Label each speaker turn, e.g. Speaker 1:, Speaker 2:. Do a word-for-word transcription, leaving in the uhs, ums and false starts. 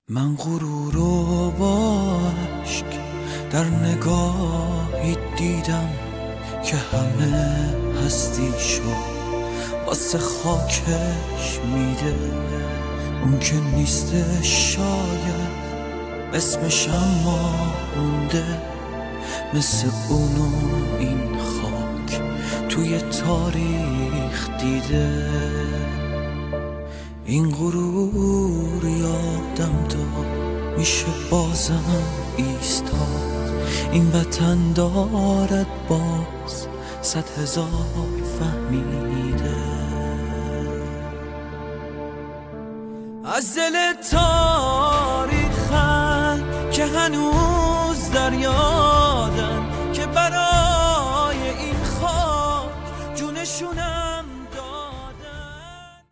Speaker 1: من غرور و با عشق در نگاهی دیدم که همه هستیشو واسه خاکش میده. اون که نیسته شاید اسمش اما مونده، مثل اونو این خاک توی تاریخ دیده. این غرور یادم داد میشه بازم ایستاد، این وطن دارد باز صد هزار فهمیده. از دل تاریخم که هنوز دریا